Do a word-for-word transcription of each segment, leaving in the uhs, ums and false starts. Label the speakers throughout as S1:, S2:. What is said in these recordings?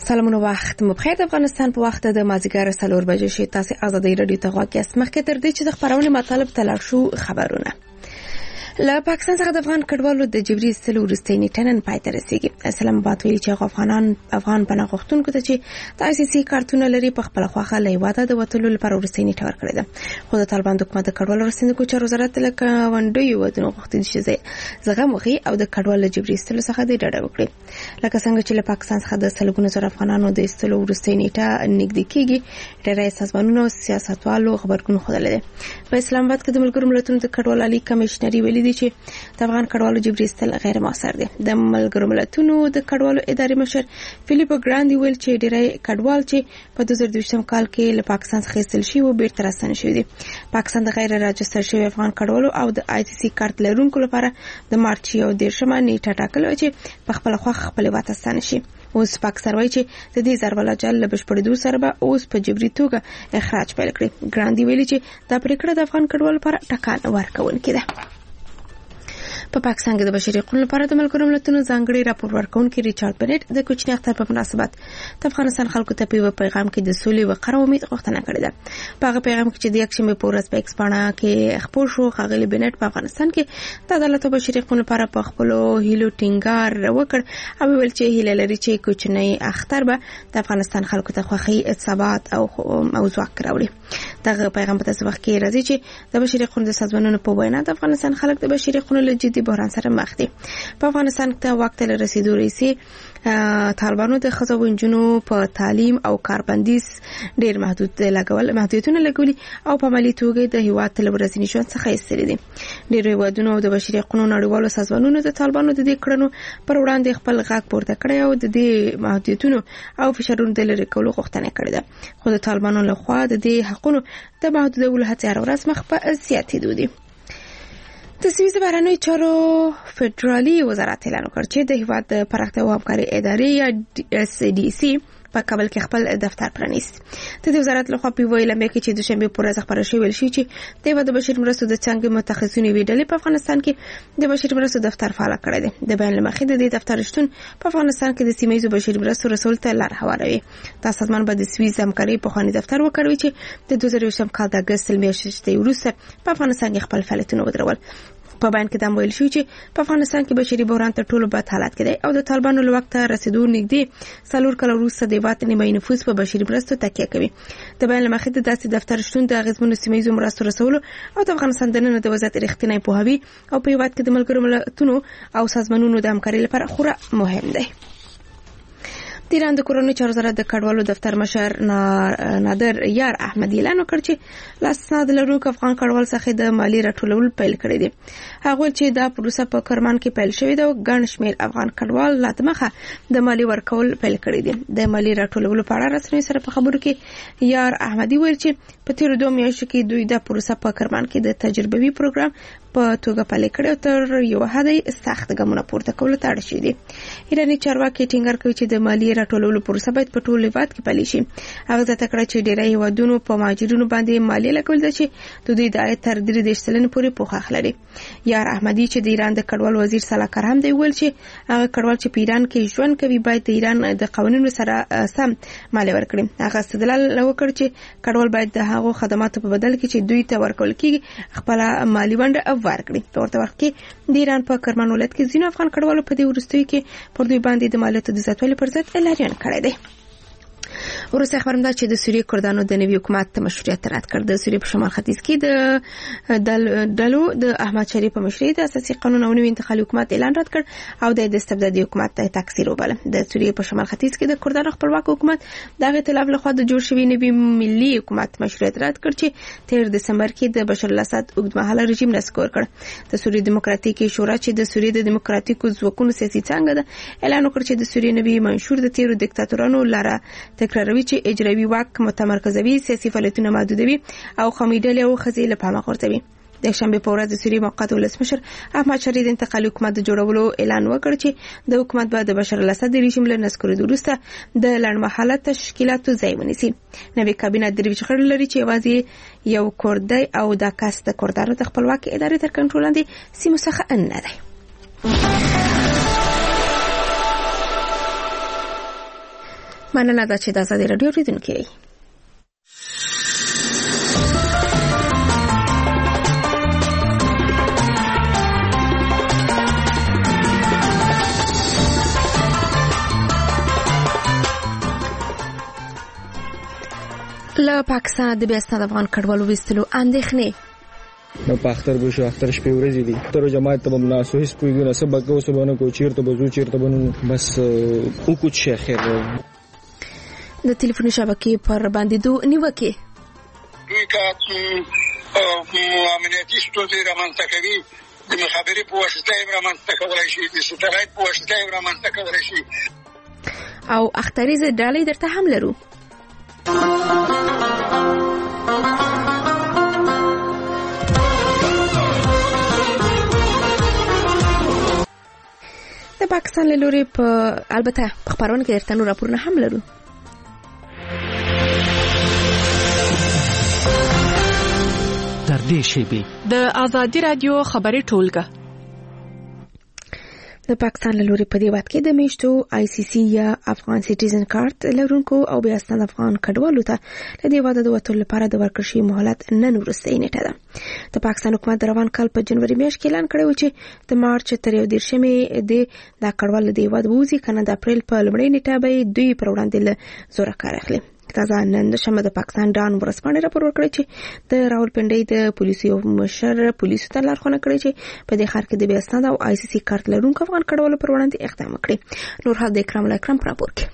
S1: سلامونه وخت مو بخیر. د افغانستان په وخت د مازیګر څلور بجې شي. تاسو ازادي رادیو ته غواړئ مخکې تر دې چې د خبرونې مطالب تلل شو خبرونه له پاکستان څخه د افغان کډوالو د جبري ایستلو وروستۍ نیټه نن پای ته رسیږي. اسلام آباد ویلي چې افغانان افغان پناه غوښتونکو ته چې د آی سی سی کارتونه لري په خپل خواخه له هیواده د وتلو لپاره وروستۍ نیټه ورکړې ده. خو د طالبان حکومت د کډوالو رسنیدونکو چارو وزارت له کاونډیو ودونو غوښتي چې زغم وکړي او د کډوالو جبري ایستلو څخه د ډډه وکړي. لکه څنګه چې له پاکستان څخه د سلګونو زره افغانانو د ایستلو وروستۍ نیټه نږدې کیږي، ډېری سازمانونو او سیاستوالو خبرګون ښودلی دی. په اسلام آباد کې د ملګرو ملتونو د کډوالو عالی کمشنري ویلي دي چې د افغان کډوالو جبري ایستل غیر مؤثر دي. د ملګرو ملتونو د کډوالو ادارې مشر فیلیپو ګراندي ویل چې ډېری کډوال چې په دوه زره دوه کال کې له پاکستان څخه ایستل شوي وو بیرته راستانه شوي دي. پاکستان د غیر راجستر شوي افغان کډوالو او د آی سی سی کارت لرونکو لپاره د مارچ یو دېرشمه نیټه ټاکلې چې په خپل خواخ خپل وطن ستانه شي. اوس پاکستان وایي چې د دې ضرب العجل له بشپړېدو سره به اوس په جبري توګه اخراج پیل کړي. ګراندي ویلي چې دا پریکړه د افغان کډوالو لپاره ټکان ورکوونکې ده. په پاکستان کې د بشري حقوقو لپاره د ملګرو ملتونو ځانګړي راپور ورکونکي ریچارډ بنټ د کوچني اختر په مناسبت د افغانستان خلکو ته په پیغام کې د سولې وقار او امید غوښتنه کړې ده. په هغه پیغام کې چې د یکشنبه په ورځ په ایکس باندې کې خبر شو، ښاغلي بنټ په افغانستان کې د عدالت او بشري حقوقو لپاره په خپل هیلو ټینګار وکړ او ویل چې هیله لري چې کوچنی اختر به د افغانستان خلکو ته خوښي، ثبات او او ځواک راوړي. دغه پیغام په تاسو وخت کې راځي چې د بشري حقوقو د سازمانونو په وینا د افغانستان خلک د بشري حقوقو له جدي بحران سره مخ دي. په افغانستان کې وخت له رسیدو رئیسي طالبانو د ښځو او نجونو په تعلیم او کاربندیز ډېر محدود لګول محدودیتونه لګولي او په عملي توګه د هیواد له ورځني ژوند څخه ایستلي دي. ډېر هیوادونو د بشري حقوقو نړیوالو سازمانونو د طالبانو د دې کړنو پر وړاندې خپل غږ پورته کړی او د دې محدودیتونو او فشارونو د لرې کولو غوښتنه کړې ده. خو د طالبانو لخوا د دې حقوقو د محدودولو هڅې هر ورځ مخ په زیاتېدو دي. د سویس بهرنیو چارو فدرالي وزارت اعلان وکړ چې د هیواد د پراختیا او همکارۍ ادارې یا اس ډي سي په کابل کې خپل دفتر پرانیست. د دې وزارت لخوا په ویلم کې چې د شنبه پر ورځ خبره شوې شي چې د هیواد د بشري مرستو د څنګه متخصصینو ویډلې په افغانستان کې د بشري مرستو دفتر فعال کړی دی. د بیان لمخې د دې دفتر شتون په افغانستان کې د سیمه‌ییزو بشري مرستو رسول ته لار هواروي. دا سازمان به د سویس همکارۍ په خواني دفتر وکړي چې د دوه زره یو کال د اگست میاشتې وروسته په افغانستان کې خپل فعالیتونه ودرول. په بیان کې دا ویل شو چې په افغانستان کې بشري بحران تر ټولو بد حالت کې دی او د طالبانو له وخت رسیدو نږدې څلور کال وروسته د هیواد نیمه نفوس په بشري مرستو تکیه کوي. د بیان له مخې د داسې دفتر شتون د اغیزمنو سیمه‌ییزو مرستو رسولو او د افغانستان د نن د وضعیت رښتینی پوهاوی او په هیواد کې د ملګرو ملتونو او سازمانونو د همکارۍ لپاره خورا مهم دی. د ایران د کورنۍ چارو وزارت د کډوالو دفتر مشر نادر یار احمدی اعلان وکړ چې لاسناد لرونکو افغان کډوال څخه د مالی راټولول پیل کړی دی. هغه چې دا پروسه په کرمان کې پیل شوې ده او ګڼ شمېر افغان کډوال لاتمخه د مالی ورکول پیل کړی دي. د مالی راټولولو په اړه رسمي سره په خبرو کې یار احمدی ویل چې په تیر دوه میاشتو کې دوی د پروسه په کرمان کې د تجربوي پروګرام په توګه پلي کړی او تر یو حد سخت ګامونه پورته کول ته اړ شوي دي. ایراني چارواکي ټینګار کوي چې د مالی راټولولو پروسه باید په ټول هیواد کې پلي شي. هغه ځکه کړی چې ډېری هیوادونو په مهاجرینو باندې مالی لګول دي چې د دوی د عاید تر درې دېرش سلنې پورې پوښښ لري. یار احمدی چې د ایران د کډوال وزیر سلاکار هم دی ویل چې هغه کډوال چې په ایران کې ژوند کوي باید د ایران د قوانینو سره سم مالی ورکړي. هغه استدلال وکړ چې کډوال باید د هغو خدماتو په بدل کې چې دوی ته ورکول کیږي خپل مالی ونډه ورکړي. په ورته وخت کې د ایران په کرمان ولایت کې ځینو افغان کډوالو په دې وروستیو کې پر دوی باندې د مالیاتو د زیاتوالي پر ضد اعلان کړی دی. وروسته خبرم ده چې د سوریې کردانو د نوي حکومت مشروعیت رد کړ. د سوریې په شمال ختیځ کې د دلو د احمد شریف په مشرۍ د اساسي قانون او نوي انتقالي حکومت اعلان رد کړ او د استبدادي حکومت ته تکثیر وباله. د سوریې په شمال ختیځ کې د کردانو خپلواک حکومت د ائتلاف لخوا د جوړ شوی نوي ملي حکومت مشروعیت رد کړ چې تیر دسمبر کې د بشار الاسد اوږدمهاله رژیم نسکور کړ. د سوریې دیموکراتیکي شورا چې د سوریې د دیموکراتیکو ځواکونو سیاسي څانګه ده اعلان وکړ چې د سوریې نوي منشور د تیرو دیکتاتورانو لاره تکراروي چې اجرایي واک متمرکزوي، سیاسي فعالیتونه محدودوي او قومي ډلې او ښځې له پامه غورځوي. د شنبه په ورځ د سوریې موقت ولسمشر احمد شریف د انتقالي حکومت د جوړولو اعلان وکړ چې د حکومت به د بشار الاسد رژیم له نسکورېدو وروسته د لنډمهاله تشکیلاتو ځای ونیسي. نوې کابینه درویش غړي لري چې یوازې یو کردی او دا کس د کردانو د خپلواکۍ ادارې تر کنټرول لاندې سیمو څخه نه دی. مننه ده چې د آزادي راډیو اوریدونکي یې. له پاکستان د بیا اسناد افغان کډوالو ویستلو اندېښنې
S2: نو په اختر به شو، اختر شپې ورځې دي، تر جماعت ته به مناسو هیڅ پوهېږو نه څه به کوو څه به نه کوو، چېرته به ځو چېرته به نه، بس وکړو چې شی خیر.
S1: د ټلیفوني شبکې پر بندېدو نیوکې
S3: دوی که امنیتي ستونزې رامنځته کوي د مخابرې په واسطه یې رامنځته کولی شي، د سټلایټ په واسطه یې رامنځته کولی شي،
S1: او اختریزې ډالۍ درته هم لرو. د پاکستان له لوري په البته په خبرونه کې درته نور راپورونه هم لرو.
S4: تر دې شیبې
S5: د آزادي رادیو خبري ټولګه
S1: د پاکستان له لوري په دې وخت کې د میشتو آی سی سی یا افغان سټیزن کارت لرونکو او بیا اسناد افغان کډوالو ته د دې واده د وټول لپاره د ورکړې شوی مهلت نن وروستۍ نیټه ده. د پاکستان حکومت د روان کال په جنوري میاشت کې اعلان کړی و چې د مارچ تر یو دیرشمې د دا کډوال د واده ووزي کنه د اپریل په لومړۍ نیټه به دوی پر وړاندې له زوره کار اخلي. تازه نن د شنبه د پاکستان ډان ورسپانې راپور ورکړی چې د راولپنډۍ د پولیسو مشر پولیسو ته لارښوونه کړې چې په دې ښار کې د بیا اسناد او آی سی سی کارت لرونکو افغان کډوالو پر وړاندې اقدام وکړي. نور حال د اکرام الله اکرم راپور کې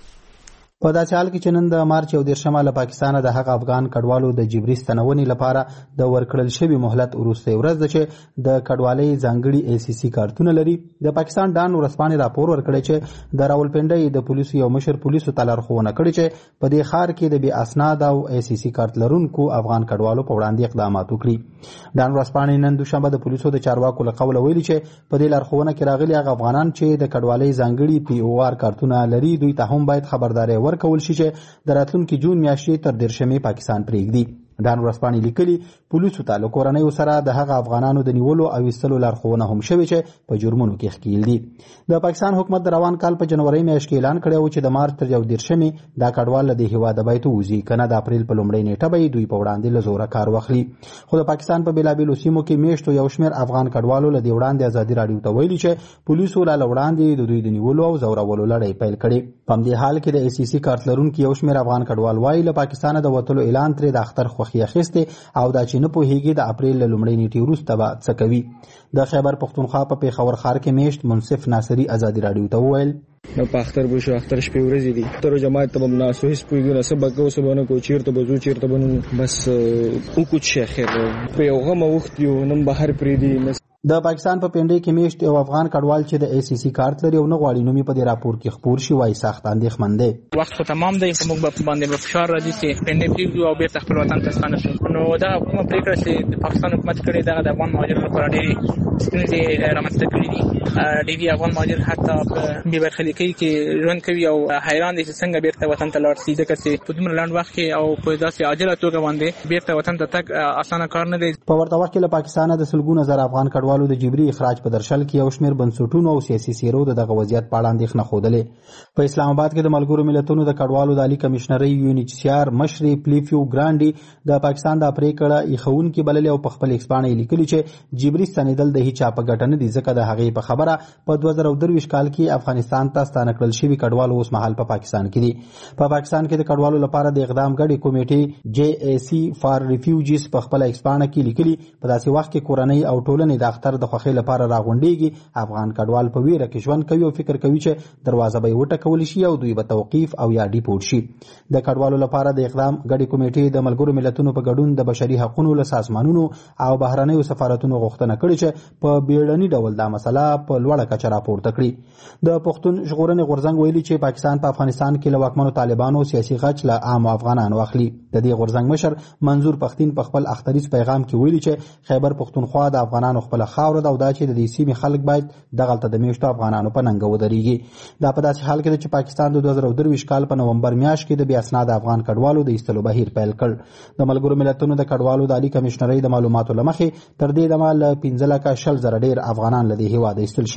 S6: په داسې حال کې چې نن د مارچ یو دیرشمه له پاکستانه د هغه افغان کډوالو د جبري ستنونې لپاره د ورکړل شوي مهلت وروستۍ ورځ ده چې د کډوالۍ ځانګړي ای سی سی کارتونه لري. د پاکستان ډان ورځپاڼې راپور ورکړی چې د راولپنډۍ د پولیسو یو مشر پولیسو ته لارښوونه کړې چې په دې ښار کې د بې اسناد او ای سی سی کارت لرونکو افغان کډوالو په وړاندې اقدامات وکړي. ډان ورځپاڼې نن دوشنبه د پولیسو د چارواکو له قوله ویلي چې په دې لارښوونه کې راغلي هغه افغانان چې د کډوالۍ ځانګړي پی او آر کارتونه لري دوی ته هم باید خبرداری ورکول شي چې د راتلونکي جون میاشتې تر دیرشمې پاکستان پرېږدي. ډان ورځپاڼې لیکلي پولیسو ته له کورنیو سره د هغه افغانانو د نیولو او ایستلو لارښوونه هم شوې چې په جرمونو کې ښکیل دي. د پاکستان حکومت د روان کال په جنوري میاشت کې اعلان کړی و چې د مارچ تر یو دیرشمې دا کډوال له دې هیواده باید ووځي کنه د اپریل په لومړۍ نیټه به دوی په وړاندې له زوره کار واخلي. خو د پاکستان په بېلابېلو سیمو کې میشتو یو شمېر افغان کډوالو له دې وړاندې ازادي راډیو ته ویلي چې پولیسو لا له وړاندې د دوی د نیولو او زورولو لړۍ پیل کړې. په همدې حال کې د ای سی سی کارت لرونکي یو شمېر افغان کډوال وایي له پاکستانه د وتلو اعلان ترې د اختر خوښي اخیستې او دا چې نه پوهیږي د اپریل له لومړۍ نیټې وروسته به څه کوي. د خیبر پښتونخوا په پیښور ښار کې میشت منصف ناصري ازادي راډیو ته وویل
S2: نو په اختر به شو، اختر شپې ورځې دي، تر جماعت ته به مناسو هیڅ پوهېږو نه څه به کوو څه به نه کوو، چېرته به ځو چېرته به نه، بس وکړو چې شی خیر. په یو غم اوښت یو، نن بهر پرېږدي.
S6: د پاکستان په پنډۍ کې میشت یو افغان کډوال چې د ای سی سی کارت لري او نه غواړي نوم یې په دې راپور کې خپور شي وایي سخت اندېښمن دی.
S7: وخت خو تمام دی خو موږ به باندې به فشار راځي چې پنډۍ پرېږدو او بېرته خپل وطن ته ستانه شو. نو دغه کومه پرېکړه چې د پاکستان حکومت کړې دغه د افغان مهاجرو لپاره ډېرې ستونزې رامنځته کړي دي. ډېری افغان مهاجر حتی په بې برخلیکۍ کې ژوند کوي او حیران دي چې څنګه بېرته وطن ته لاړ شي، ځکه چې په دومره لنډ وخت کې او په داسې عاجله توګه باندې بېرته وطن ته تګ اسانه کار نه دی.
S6: په ورته وخت کې له پاکستانه د سلګونه زره افغان کډوالو د جبري اخراج په درشل کې یو شمېر بنسټونو او سیاسي څېرو د دغه وضعیت په اړه اندېښنه ښودلې. په اسلام آباد کې د ملګرو ملتونو د کډوالو د عالي کمشنرۍ یو ان ایچ سی آر مشرې پلیفیو ګرانډي د پاکستان د پرېکړه ایښوونکي بللې او په خپل ایکس پاڼه لیکلي چې جبري ستنېدل د هیچا په ګټه نه دي، ځکه د هغې په خبره په دوه زره درویشت کال کې افغانستان ته ستانه کړل شوي کډوالو اوس مهال په پاکستان کې دي. په پاکستان کې د کډوالو لپاره د اقدام ګډې کمیټې جے ای سی فار ریفیوجیز په خپل ایکس پاڼه کې لیکلي په داسې وخت کې کورنۍ او ټولنې د اختر د خوښۍ لپاره راغونډېږي. افغان کډوال په ویره کې ژوند کوي او فکر کوي چې دروازه به یې وټکول شي او دوی به توقیف او یا ډیپورټ شي. د کډوالو لپاره د اقدام ګډې کمیټې د ملګرو ملتونو په ګډون د بشري حقوقو له سازمانونو او بهرنیو سفارتونو غوښتنه کړې چې په بیړني ډول دا مسله په لوړه کچه راپورته کړي. د پښتون ژغورنې غورځنګ ویلي چې پاکستان په افغانستان کې له واکمنو طالبانو سیاسي غچ له عامو افغانانو اخلي. د دې غورځنګ مشر منظور پښتين په خپل اختریز پیغام کې ویلي چې خیبر پښتونخوا د افغانانو خپل خاور ده او دا چې د دې سیمې خلک باید دغلته د میشتو افغانانو په ننګه ودرېږي. دا په داسې حال کې چې پاکستان د دوه زره درویشت کال په نومبر میاشت کې د بې اسناده افغان کډوالو د ایستلو بهیر پیل کړ. د ملګرو ملتونو د کډوالو د عالي کمشنرۍ د معلوماتو له مخې تر دې دمه له پنځه لکه شل زره ډېر افغانان له دې هېواده ایستل شوي.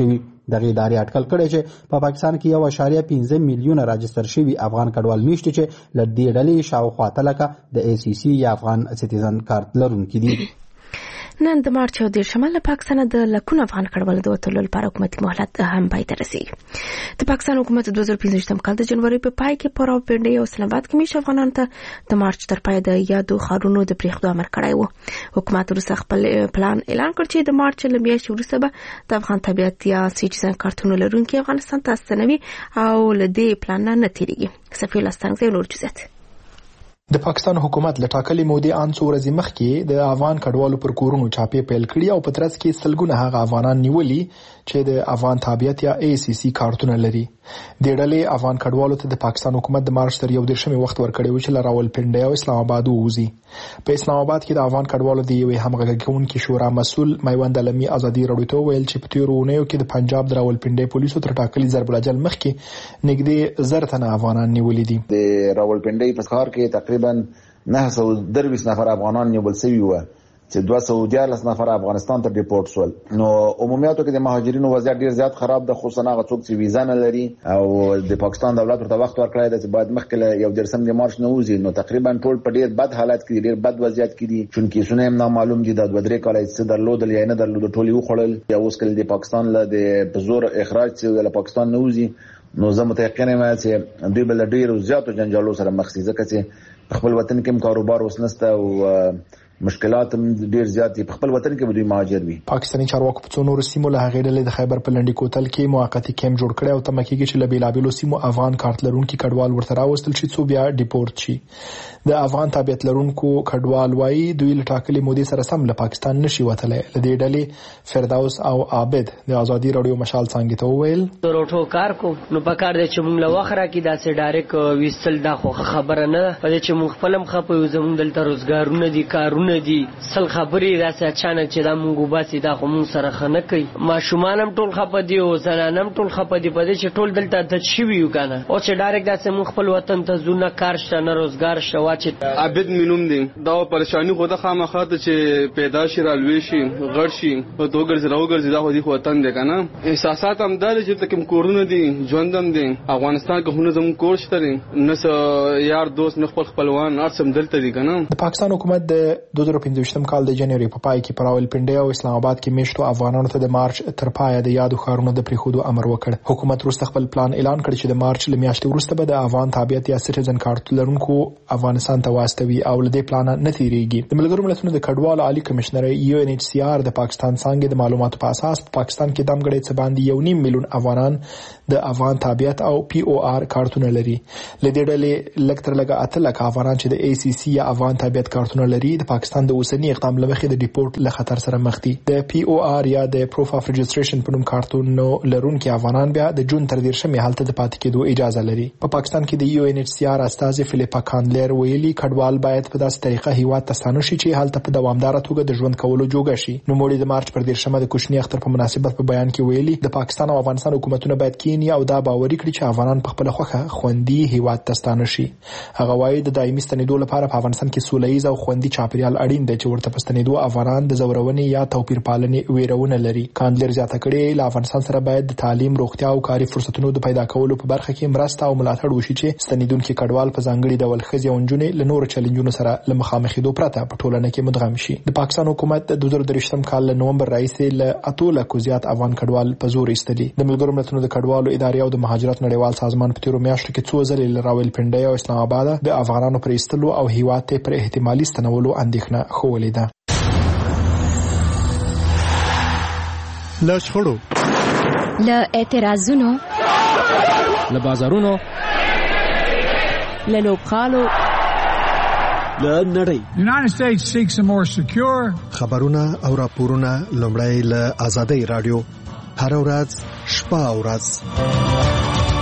S6: دغه ادارې اټکل کړی چې په پاکستان کې یو اعشاریه پنځه میلیونه راجستر شوي افغان کډوال میشته چې له دې ډلې شاوخوا اتلکه د ای سی سی یا افغان سټیزن کارت لرونکي دي.
S1: نن د مارچ او د شمال له پاکستان د لکونو افغان کډوالو د وتلو لپاره حکومتي مهلت هم پای ته رسیږي. د پاکستان حکومت د دوه زره پنځه کال د جنوري په پای کې په راوپنډۍ او اسلام آباد کې میشته افغانانو ته د مارچ تر پای د یادو ښارونو د پریښودو امر کړی و. حکومت وروسته خپل پلان اعلان کړ چې د مارچ له میاشتې وروسته به د افغان طبیعت یا سټیزن کارتونو لرونکي افغانستان ته ستنوي او له دې پلان نه نه تیریږي. صفي لاستنګ نور جزئیات.
S8: د پاکستان حکومت له ټاکلې مودې ان څو ورځې مخکې د افغان کډوالو پر کورونو چاپې پیل کړي او په ترڅ کې سلګونه هغه افغانان نیولي چې د افغان تابعیت یا ای سی سی کارتونه لري. د ډلې افغان کډوالو ته د پاکستان حکومت د مارچ تر یو دېرشمې وخت ورکړی و چې له راولپنډۍ او اسلام آباد ووځي. په اسلام آباد کې د افغان کډوالو د یوې همغږي کوونکې شورا مسؤل میوند علمي ازادي راډیو ته ویل چې په تیرو اونیو کې د پنجاب د راولپنډۍ پولیسو تر ټاکلي ضرب الاجل مخکې نږدې زر تنه افغانان نیولي دي.
S9: د راولپنډۍ په ښار کې تقریبا نه سو درویس نفر افغانان نیول شوي و چې دوه سوه دیارلس نفر افغانستان ته ډیپورټ شول. نو عمومیاتو کې د مهاجرینو وضعیت ډیر زیات خراب ده، خصوصا هغه څوک چې ویزا نه لري او د پاکستان دولت ورته وخت ورکړی دی چې باید مخکې یو دېرشم د مارچ نه وځي. نو تقریبا ټول په ډیر بد حالت کې ډیر بد وضعیت کې دي، چون کیسونه هم نامعلوم دي. د دوه درې کاله چې درلودل یا نه درلودل ټول یو خړل یا اوس کله د پاکستان له د بزور اخراج چې د پاکستان نه وځي. نو زه متيقن یم چې دوی بل ډیر زیاتو جنجالو سره مخ شي ځکه چې خپل وطن کې کاروبار اوس نشته او مشکلات ډیر زیات دي. په خپل وطن کې به دوی مهاجر وي.
S8: پاکستاني چارواکو په څو نورو سیمو له هغې ډلې د خیبر په لنډي کوتل کې موقتي کیمپ جوړ کړی او تمه کېږي چې له بېلابېلو سیمو افغان کارت لرونکي کډوال ورته راوستل شي څو بیا ډیپورټ شي. د افغان تابعیت لرونکو کډوال وایي دوی له ټاکلې مودې سره سم له پاکستان نشي وتلی. له دې ډلې فردوس او عابد د ازادي راډیو مشال څانګې ته وویل
S10: روټو کار کو نو په کار دی چې موږ له وخت راکې داسې ډایرک ویستل دا خو خبره نه ده. په دې چې موږ خپل هم خپه یو زموږ دلته روزګارونه دي کارونه دي سل خبرې راسه اچانک چې دا مونږ وباسي دا خو مونږ سره خنه کوي. ماشومان هم ټول خپه دي او زنان هم ټول خپه دي په دې چې ټول دلته د شوي یو کنه او چې ډایرک داسې مونږ خپل وطن ته ځو نه کار شته نه روزګار شته. واچې
S11: عابد مینوم دي دا پریشانی خو د خامخا ته چې پیدا شي رالوي شي غړ شي او دوګر زراو ګرځي دا خو دي وطن دی کنه. احساسات هم دار چې تکم کورونه دي ژوندم دي افغانستان کې هونه زموږ کور شته دي نس یار دوست نه خپل خپلوان ارسم دلته دي کنه.
S8: د پاکستان حکومت د دوه زره پنځه کال د جنوري په پای کې پر راولپنډۍ او اسلام آباد کې میشتو افغانانو ته د مارچ تر پای د یادو ښارونو د پریښودو امر وکړ. حکومت وروسته خپل پلان اعلان کړ چې د مارچ له میاشتې وروسته به د افغان تابعیت یا سټیزن کارت لرونکو افغانستان ته واستوي او له دې پلان نه تیریږي. د ملګرو ملتونو د کډوالو عالی کمشنر یو ان ایچ سی آر د پاکستان څنګه د معلوماتو په اساس په پاکستان کې دمګړې څه باندې یو نیم میلیون افغانان د افغان تابعیت او پی او آر کارتونه لري. له دې ډلې لږ تر لږه اته لکه افغانان چې د ای سی سی یا افغان تابعیت کارتونه لري د پاکستان د اوسنی اقدام لمخې د ډیپورټ له خطر سره مخ دي. د پی او آر یا د پروف اف رجستریشن په نوم کارتونو لرونکي افغانان بیا د جون تر دیرشمې هلته د پاتې کېدو اجازه لري. په پاکستان کې د یو ان ایچ سی آر استازي فلیپا کاندلر ویلي کډوال باید په داسې طریقه هیواد ته ستانه شي چې هلته په دوامدار توګه د ژوند کولو جوګه شي. نو موږ د مارچ پر دیرشمه د کوچنی اختر په مناسبت په بیان کې ویلي د پاکستان او افغانستان حکومتونه باید کینی او دا باوري کړي چې افغانان په خپل خوخه خوندي هیواد ته ستانه شي. هغه وایي د دایمي ستنېدو لپاره په افغانستان کې سولهییز او خوندي چاپیریال اړین دی چې ورته پستنېدو افغانان د زورونې یا توپیر پالنې ویرونه لري. کاندلر زیاته کړې له افغانستان سره باید د تعلیم، روغتیا او کاري فرصتونو د پیدا کولو په برخه کې مرسته او ملاتړ وشي چې ستنېدونکي کډوال په ځانګړي ډول ښځې او نجونې له نورو چیلنجونو سره له مخامخېدو پرته په ټولنه کې مدغم شي. د پاکستان حکومت د دوه زره درویشتم کال له نومبر راهیسې له اتو لکو زیات افغان کډوال په زور ایستلي. د ملګرو ملتونو د کډوالو ادارې او د مهاجرت نړیوال سازمان په تیرو میاشتو کې څو ځلې له راولپنډۍ او اسلام آباد د افغانانو پر ایستلو او هیواد ته پر احتمالي ستنولو اندېښنه ښوولې ده.
S12: له شخړو،
S13: له اعتراضونو،
S4: له بازارونو،
S13: له لوبغالو،
S12: له نړۍ
S14: United States seeks a more secure
S12: خبرونه او راپورونه لومړی له آزادۍ رادیو هر ورځ شپه او ورځ.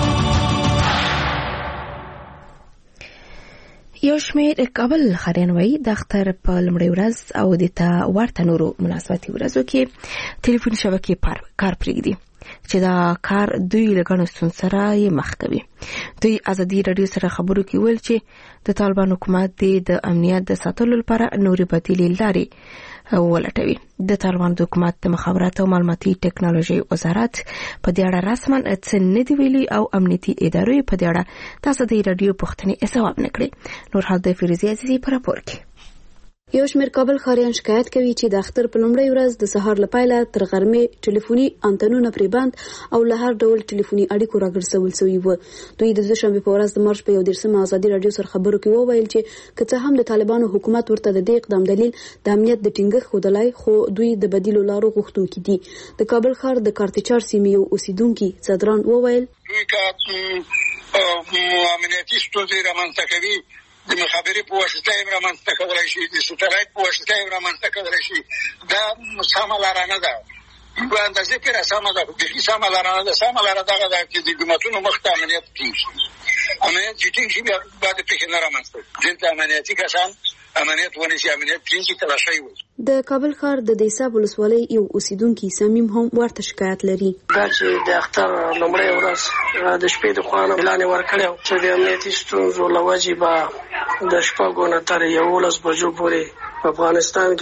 S1: یو شمېر کابل ښاریان وایي د اختر په لومړۍ ورځ او د ته ورته نورو مناسبتي ورځو کې ټلیفون شبکې کار پرېږدي چې دا کار دوی له ګڼو ستونزو سره یې مخ کوي. دوی ازادي راډیو سره خبرو کې ویل چې د طالبان حکومت د امنیت د ساتلو لپاره نورې بدیلې لارې ولټوي. د طالبان د حکومت د مخابراتو او معلوماتي ټکنالوژي وزارت په دې اړه رسماً څه نه دی ویلي او امنیتي ادارې په دې اړه تاسو د رادیو پوښتنې ځواب نه کړي. نور حال د فیروزي عزیزي په راپور کې.
S15: یو شمېر کابل ښاریان شکایت کوي چې د اختر په لومړۍ ورځ د سهار له پیله تر غرمې ټلیفوني انتنونه پرې بند او له هر ډول ټلیفوني اړیکو راګرځول شوي وو. دوی د دوشنبې په ورځ د مارچ په یو دېرشمه ازادي راډیو سره خبرو کې وویل چې که څه هم د طالبانو حکومت ورته د دې اقدام دلیل د امنیت د ټینګښت ښودلی، خو دوی د بدیلو لارو غوښتونکي دي. د کابل ښار د کارتچار سیمې یو اوسیدونکي صدران وویل
S3: دوی که امنیتي ستونزې رامنځته کوي د مخابرې په واسطه یې رامنځته کولی شي، د سټلایټ په واسطه یې رامنځته کولی شي. دا سمه لاره نه ده. په اندازې کې سمه ده، خو بیخي سمه لاره نه ده. سمه لاره دغه ده چې د حکومتونو مخ ته امنیت ټینګ شي. امنیت چې ټینګ شي بیا باید پېښې نه رامنځته کړي. دلته امنیتي کسان امنیت ونیسي، امنیت ټینګ شي، تلاشۍ وشي.
S15: د کابل ښار د دیساب ولسوالۍ یو اوسیدونکي صمیم هم ورته شکایت لري.
S16: دا چې د اختر لومړۍ ورځ د شپې د خوا نه اعلان یې ورکړی چې د امنیتي ستونزو له وجې به د شپږو نه تر یولس بجو پورې په افغانستان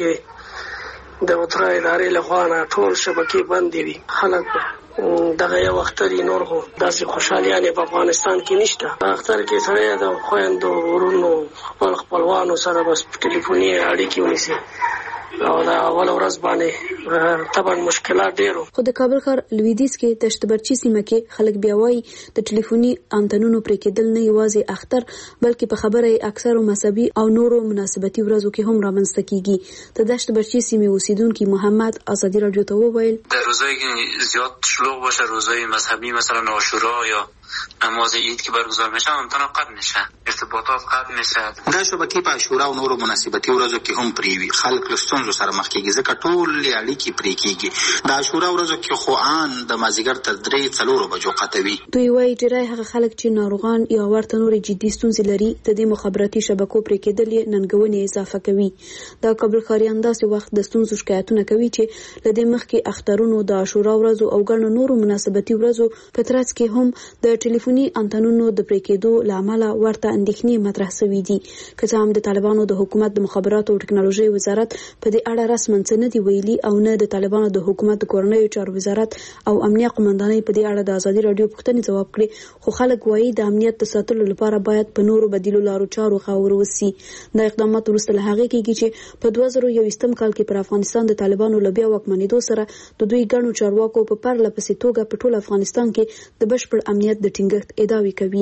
S16: کې د اترا ادارې له خوا نه ټول شبکې بندې وي. خلک دغه یو اختر یې نور خو داسې خوشحالیانې په افغانستان کې نشته. په اختر کې سړی د خویندو ورونو خپل خپلوانو سره بس ټلیفوني اړیکې ونیسي او د اول ورځ باندې طبعا مشکلات ډېرو.
S15: خو د کابل ښار لویدیځ کې د شتبرچي سیمه کې خلک بیا وایي د ټلیفوني انتنونو پرې کېدل نه یوازې اختر بلکې په خبره یې اکثرو مذهبي او نورو مناسبتي ورځو کې هم رامنځته کیږي. د شتبرچي سیمې اوسیدونکي محمد ازادي راډیو ته وویل
S17: در روزایی زیاد شلوغ باشه، روزای مذهبی مثلا عاشورا یا نماز عید که برگزار میشه امتنا قطع میشه، ارتباطات قطع میشه.
S18: دا شبکې په عاشورا او نورو مناسبتي ورځو کې هم پرې وي. خلک له ستونزو سره مخ کېږي ځکه ټولې اړیکې پرې کېږي. د عاشورا ورځو کې خو ان د مازدیګر تر درې څلورو بجو قطع وي.
S15: دوی وایي ډېری هغه خلک چې ناروغان یا ورته نورې جدي ستونزې لري د دې مخابراتي شبکو پرې کېدل یې ننګونې اضافه کوي. دا کابل ښاریان داسې وخت د ستونزو شکایتونه کوي چې له دې مخکې اخترونو د عاشورا ورځو او ګڼو نورو مناسبتي ورځو په ترڅ کې هم د ټلیفوني انتنونو د پرې کېدو له امله ورته اندېښنې مطرح شوي دي. که څه هم د طالبانو د حکومت د مخابراتو او ټکنالوژۍ وزارت په دې اړه رسماً څه نه دي ویلي او نه د طالبانو د حکومت د کورنیو چارو وزارت او امنیه قومندانۍ په دې اړه د ازادي راډیو پوښتنې ځواب کړي، خو خلک وایي د امنیت د ساتلو لپاره باید په نورو بدیلو لارو چارو غور وشي. دا اقدامات وروسته له هغې کېږي چې په دوه زره یوویشتم کال کې پر افغانستان د طالبانو له بیا واکمنېدو سره د دوی ګڼو چارواکو په پرله پسې توګه په ټول افغانستان کې د بشپړ امنیت د ټینګښت ادعاوې کوي.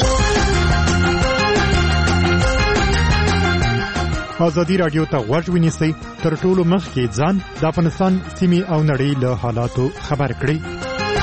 S19: ازادي راډیو ته غوږ ونیسئ، تر ټولو مخکې ځان د افغانستان سیمې او نړۍ له حالاتو خبر کړئ.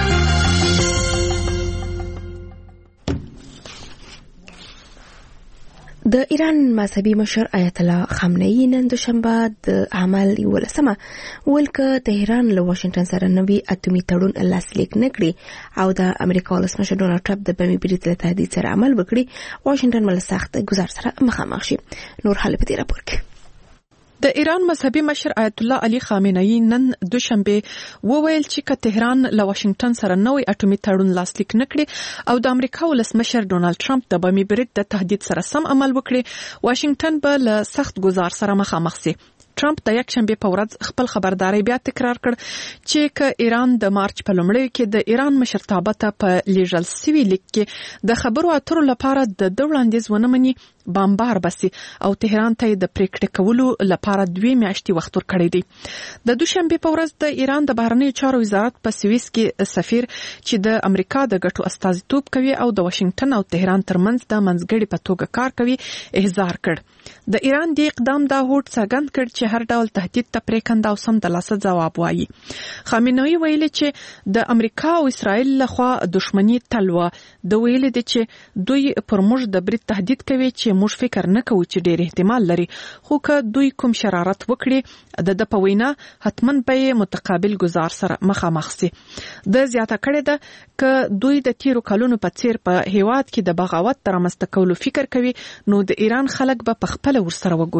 S1: د ایران مذهبي مشر آیت الله خامنه‌ای نن دوشنبه د عمل یولسمه ویل که تهران له واشنگټن سره نوي اټومي تړون لاسلیک نه کړي او د امریکا ولسمشر ډونالډ ټرمپ د بمي برید له تهدید سره عمل وکړي، واشنگټن ول سخت ګزار سره مخامخ شي. نور حال په دې راپور کې.
S5: د ایران مذهبي مشر آیت الله علي خامنه‌ای نن دوشنبه وویل چې که تهران له واشنگټن سره نوې اټومي تړون لاسلیک نه کړي او د امریکا ولسمشر ډونالډ ټرمپ د بمي برید د تهدید سره سم عمل وکړي، واشنگټن به له سخت ګزار سره مخامخ شي. ټرمپ د یک شنبه په ورځ خپل خبرداري بیا تکرار کړ چې که ایران د مارچ په لومړیو کې د ایران مشرتابه ته په لیږل سوي لیک کې د خبرو اترو لپاره د ده وړاندیز ونه مني، بمبار بسي او تهران ته د پریکړې کولو لپاره دوه میاشتې وخت ورکړی دی. د دوشنبه په ورځ د ایران د بهرنیو چارو وزارت په سویس کې سفیر چې د امریکا د ګټو استازیتوب کوي او د واشنگټن او تهران ترمنځ د منځګړي په توګه کار کوي احضار کړ. د ایران د اقدام دا هوډ څرګند کړ چې هر ډول تهدید ته پریکنده او سم د لاسه ځواب وایي. خامنه‌ای ویلي چې د امریکا او اسرائیل لخوا دښمنی تلوه د ویلي دي چې دوی پر موږ د برید تهدید کوي چې موږ فکر نه کوو چې ډېر احتمال لري، خو که دوی کوم شرارت وکړي د د په وینا حتمن به متقابل گزار سره مخامخ سي. د زیاته کړه ده که دوی د تیرو کلونو په څیر په هیواد کې د بغاوت تر رامنځته کولو فکر کوي نو د ایران خلک به په خپل ورسره وګوري.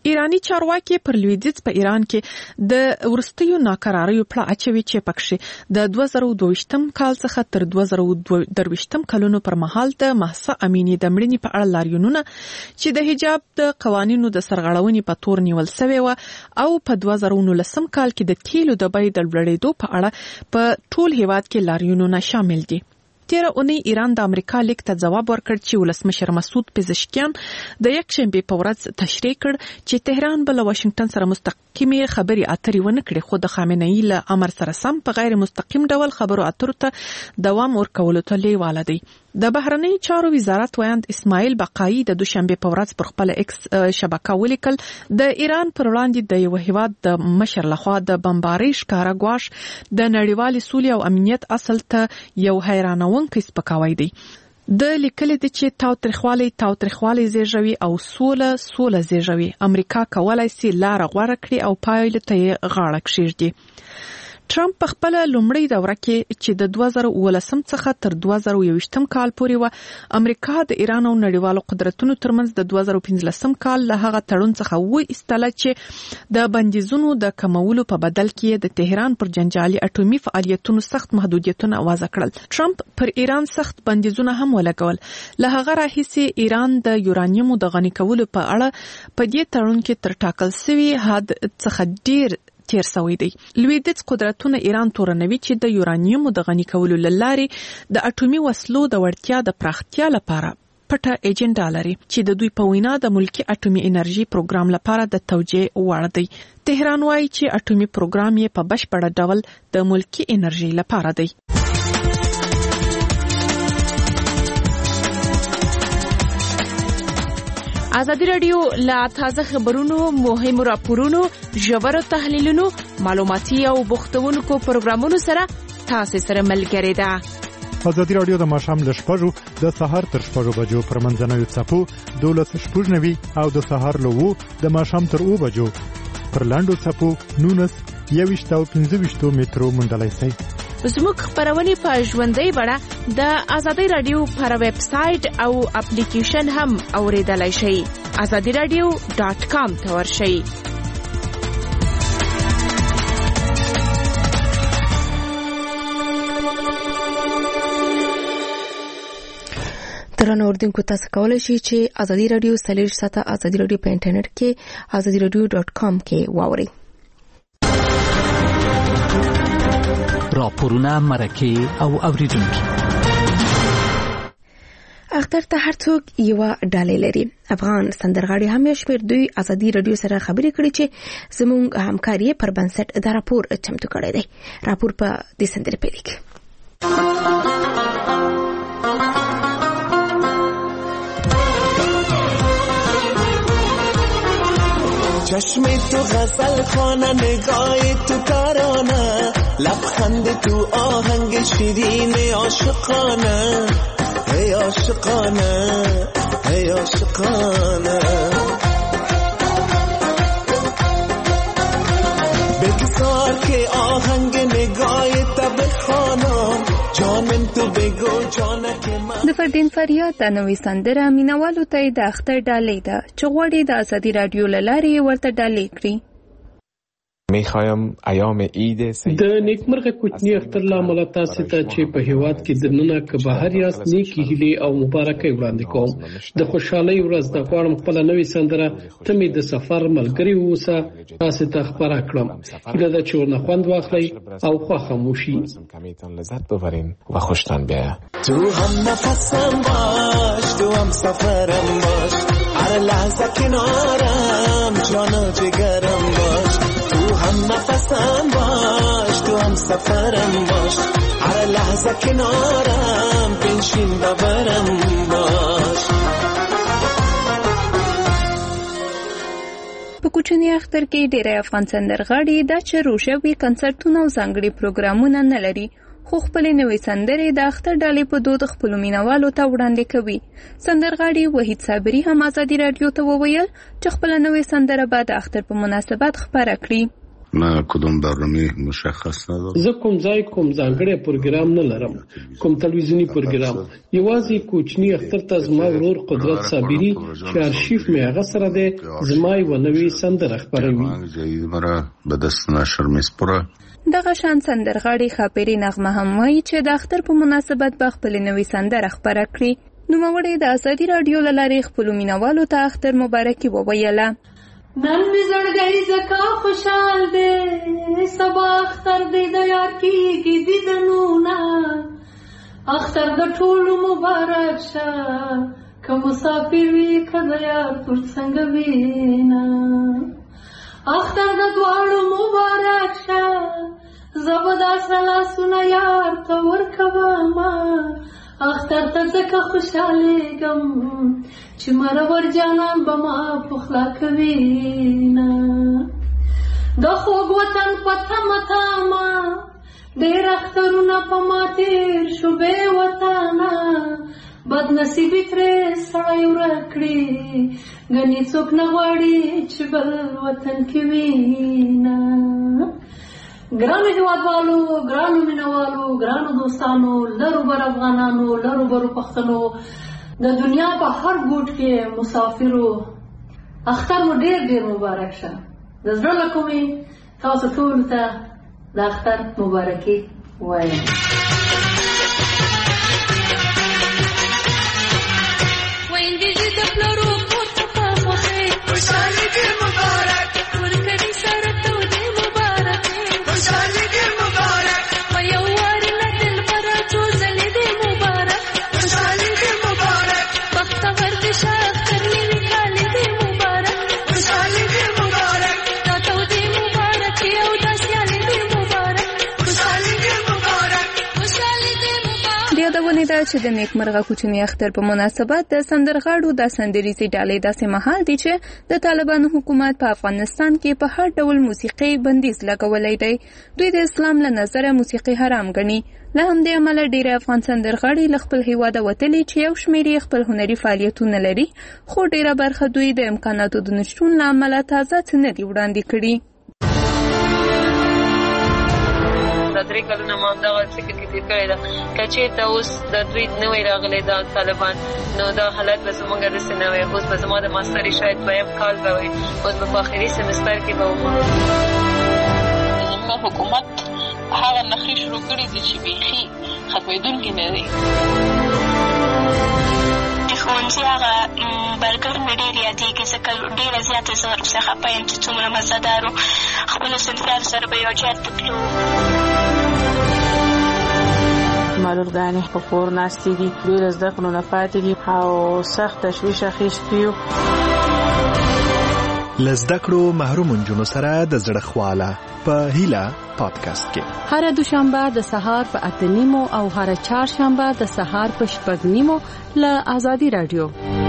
S5: ایرانی چارواکي پر لویدیځ په ایران کې د ورستیو ناکراریو پړه اچوي چې پکښې د دوه زره دوه ویشتم کال څخه تر دوه زره درې ویشتم کلونو پر مهال د مهسا امینی د مړینې په اړه لاریونونه چې د حجاب د قوانینو د سرغړونې په تور نیول شوی و او په دوه زره نولسم کال کې د تیلو د بیې د لوړېدو په اړه په ټول هیواد کې لاریونونه شامل دي. تیره اونۍ ایران د امریکا لیک ته ځواب ورکړ چې ولسمشر مسعود پزشکیان د یکشنبې په ورځ تشریح کړ چې تهران به له واشنگټن سره مستقیمې خبرې اترې ونه کړي، خو د خامنه‌ای له امر سره سم په غیر مستقیم ډول خبرو اترو ته دوام ورکولو ته لیواله دی. د بهرنی چارو وزارت ویاند اسماعیل بقایی د دوشنبه په ورځ پر خپل ایکس شبکه ولیکل د ایران پر وړاندې د یو هیواد د مشر لخوا د بمبارۍ ښکارا ګواښ د نړیوال سولې او امنیت اصل ته یو حیرانونکی سپکاوی دی. د لیکل دي چې تاوتریخوالی تاوتریخوالی زیږوي او سوله سوله زیږوي. امریکا کولای شي لار غوړه کړي او پایله ته غاړه کښیږدي. ټرمپ په خپل لومړی دوره کې چې د دوه زره اوولسم څخه تر دوه زره یوویشتم کال پورې و، امریکا د ایران او نړیوالو قدرتونو ترمنځ د دوه زره پنځلسم کال له هغه تړون څخه و ایستله چې د بندیزونو د کمولو په بدل کې د تهران پر جنجالي اټومي فعالیتونو سخت محدودیتونه وضع کړل. ټرمپ پر ایران سخت بندیزونه هم ولګول. له هغه راهیسې ایران د یورانیومو د غني کولو په اړه په دې تړون کې تر ټاکل شوي حد څخه ډیر تیر سوی دی. لویدیځ قدرتونه ایران تورنوي چې د یورانیومو د غني کولو لارې د اټومي وسلو د وړتیا د پراختیا لپاره پټه ایجنډا لري چې د دوی په وینا د ملکی اټومي انرژي پروګرام لپاره د توجیه وړ دی. تهران وايي چې اټومي پروګرام یې په بشپړ ډول د ملکی انرژي لپاره دی. ازادي رادیو لا تازه خبرونو، مهمو راپورونو، ژورو تحلیلونو، معلوماتي او بوختونکو پروګرامونو سره تاسو سره ملګری ده.
S19: ازادي رادیو د ماښام له شپږو د سهار تر شپږو بجو پر منځنوي څپو دولس شپږ نوي او د سهار له اوو د ماښام تر اوو بجو پر لاندو څپو نونس یوویشت او پنځه ویشتو مترو موندلی شئ.
S1: زموږ خبرونه په ژوندۍ بڼه د ازادي رادیو پر ویب سټ او اپلیکیشن هم اوریدلای شئ. ازادي رادیو ډاټ کام ته ورشئ. ترانه اردوونکو تاسو کولای شئ چې ازادي رادیو سلیش ساته ازادي رادیو په انټرنیټ کې ازادي رادیو ډاټ کام کې واورئ.
S20: راپورونه، مرکې او اوریدونکي.
S1: اختر ته هر څوک یو ډالۍ لري. افغان سندرغاړي هم یو شمېر دوی ازادي رادیو سره خبرې کړي چې زموږ همکاري پر بنسټ دا راپور چمتو کړی دی. راپور په دې سندرې پیل کې.
S21: چشم تو غزل خانه، نگاه تو ترانه، لبخند تو آهنگ شیرین عاشقانه، ای عاشقانه، ای عاشقانه. بگذار که آهنگ نگاه تا بخوانم، جانم تو بگو جانک من.
S22: د فردین فریاد د نوې سندره مینوالو ته د اختر ډالۍ ده چې غواړي د ازادي رادیو له لارې ورته ډالۍ کړي.
S23: میخوایم ایام عید
S24: د نیکمرغه کوچنی اختر لامل تاسو ته چې په هیواد کې د نننه که بهر یاست نیکی هیلې او مبارکي وړاندې کوم. د خوشحالۍ ورځ د غواړم خپل نوې سندره ته می د سفر ملګری ووسه تاسو ته خبره کړم. هیله ده چې ورنه خوند واخلئ او خوښه مو شي.
S23: کمیتان لذت ببرین و خوشتان بیاید.
S21: تو هم نفسم باش، تو هم سفرم باش، هر لحظه کنارم، جان و جگرم باش. تو هم نفسم باش، تو هم سفرم باش، هر لحظه کنارم، بنشین ببرم باش.
S22: په کوچني اختر کې ډېری افغان سندرغاړي دا چې روشوي کنسرتونه او ځانګړي پروګرامونه نه لري، خو خپلې نوې سندرې د اختر ډالۍ په دود خپلو مینوالو ته وړاندې کوي. سندرغاړي وحید صابري هم ازادي رادیو ته وویل چې خپله نوې سندره به د اختر په مناسبت خپره کړي.
S2: نه کدوم برنامه مشخص ندارم.
S24: زه کوم ځای کوم ځانګړی پروګرام نه لرم، کوم تلویزیونی پروګرام. یوازې کوچنی اختر ته زما ورور قدرت صابری چې ارشیف مې هغه سره دی زما یو نوې سندره خپروي.
S2: به دست نشر میسپره.
S22: دغه شان سندرغاړي خاپيري نغمه هم وایي چې د اختر په مناسبت به خپل نوې سندره خپره کړي. نوموړې د ازادي راډیو له لارې خپلو مینوالو ته اختر مبارکي وویله.
S6: نن می زړګی زکا خوشحال دی، سبا اختر دی د یار کیږي دیدنونه، اختر د ټولو مبارک شه، که مسافر وي که د یار تر څنګه وینا، اختر د دواړو مبارک شه، زه به داسې لاسونه یار ته ورکومه، اختر ته ځکه خوشحالېږم چې مرور جانان به ما پخلا کوینه، د خوږ وطن په تمه تمه ډېر اخترونه په ما تېر شو بې وطنه، بد نصیبي ترې سړی ورک کړي، ګنې څوک نه غواړي چې بل وطن کې وینه. ګرانو هېوادوالو، ګرانو مینوالو، ګرانو دوستانو، لرو بر افغانانو، لرو برو پښتنو، د دنیا په هر ګوټ کې مسافرو، اختر مو ډېر ډېر مبارک شه. د زړه له کومې تاسو ټولو ته د اختر مبارکي وایم.
S22: دا چې د نیکمرغه کوچنی اختر په مناسبت د سندرغاړو د سندریزي ډالۍ داسې مهال دی چې د طالبانو حکومت په افغانستان کې په هر ډول موسیقي بندیز لګولای دی. دوی د اسلام له نظره موسیقي حرام ګڼي. له همدې امله ډېر افغان سندرغاړي له خپل هیواده وتلي چې یو شمېر خپل هنري فعالیتونه لري، خو ډېره برخه دوی د امکاناتو د نشتون له امله تازه څه نه دي وړاندې کړي.
S7: دا درې کلونه ما همدغه فکر کې تېر کړی ده که چېرته اوس د دوی نوی راغلی دا طالبان، نو دا حالت به زمونږ داسې نه وی. اوس به زما د ماسترې شاید دویم کال به وي، اوس به په آخري سمستر کې به وم.
S9: زموږ حکومت هغه نښې شروع کړي دي چې بیخي ختمېدونکي نه دي.
S25: د ښوونځي هغه برګر مې ډېر یادېږي، ځکه ډېره زیاته زه ورپسې خفه یم چې څومره مزهدار و. خپلو صنفیانو سره به یو جات ته تلو.
S26: معلولګانې په کور ناستې دي، دوی له زده کړو نه پاتې دي او سخت تشویش اخیستی یو.
S12: له زده کړو محروم نجونو سره د زړه خواله په هیله پادکاسټ کې
S27: هر دوشنبه د سهار په اته نیمو او هر چهارشنبه د سهار په شپږ نیمو له آزادي رادیو.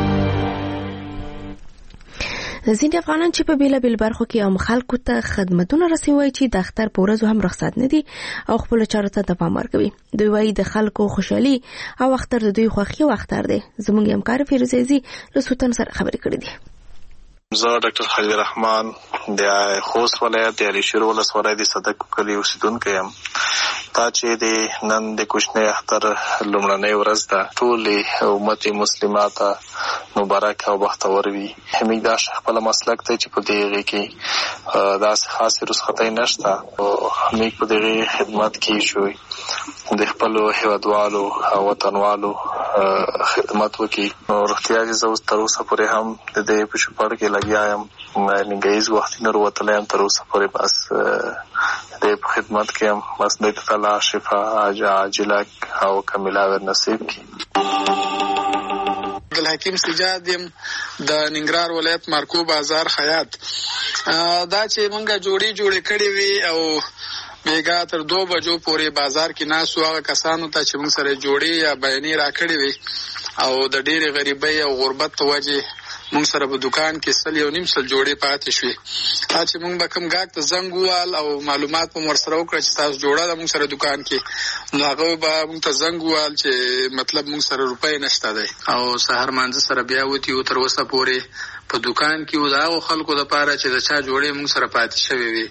S1: ځینې افغانان چې په بیلابیل برخو کې عام خلکو ته خدمتونه رسوي چې د اختر په ورځو هم رخصت نه دي او خپل چارو ته دوام ورکوي. دوی وايي د خلکو خوشحالي او اختر د دوی خوښي او اختر دی. زموږ همکار فیروزه عزیزي له سلطان سره خبرې کړې دي.
S28: زه ډاکټر خلیل رحمان د خوست ولایت د علي شیر ولسوالۍ د صدک کلي اوسیدونکی یم. دا چې د نن د کوچنی اختر لومړنۍ ورځ ده، ټولې امت مسلمه ته مبارک او بختور وي. همېږ دا خپل مسلک دی چې په دې هغې کې داسې خاصې رخصتۍ نشته. همېږ په دغې خدمت کې شوی د خپلو هېوادوالو او وطنوالو خدمت وکړي. نو رښتیا چې زه اوس تر اوسه پورې هم د دې په چوپړ کې لګیا یم، نیمګړیز وختي نه وتلی یم تر اوسه پورې. بس د دې په خدمت کې یم. بس د تعالی شفا عاجله او کامله نصیب کړي.
S29: عبدالحکیم سجاد یم د ننګرهار ولایت مارکو بازار خیاط. دا چې مونږه جوړې جوړې کړې وي او بیګا تر دو بجو پورې بازار کې ناسو هغه کسانو ته چې مونږ سره جوړې یا بیانې راکړې وي او د ډېرې غریبۍ او غربت په وجې مونږ سره په دکان کې سل یو نیم سل جوړې پاتې شوې. دا چې مونږ به کوم ګاګ ته زنګ ووال او معلومات به مو ورسره وکړه چې تاسو جوړه ده مونږ سره دکان کې، نو هغه به مونږ ته زنګ ووال چې مطلب مونږ سره روپۍ نشته دی او سهار مانځه سره بیا وتي او تر اوسه پورې په دکان کې و د هغو خلکو دپاره چې د چا جوړې موږ سره پاتې شوې وي.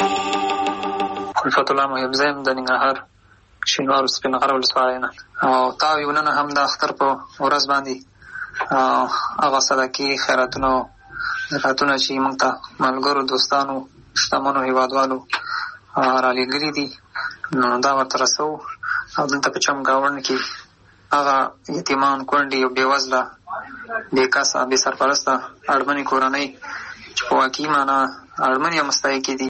S3: خلفت الله محب زیم د ننګرهار شینوارو سپین غر ولسوالۍ نه. او تاویو نن هم د اختر په ورځ باندې هغه صدقې خیراتونه زکاتونه چې موږ ته ملګرو دوستانو شتمنو هېوادوالو رالیږلي دي نو دا ورته رسوو. او دلته په چمګاونډ کې هغه یتیمان کونډې او بېوزله بې کسه بې سرپرسته اړمنې کورنۍ چې په واقعي معنا اړمنې او مستحقې دي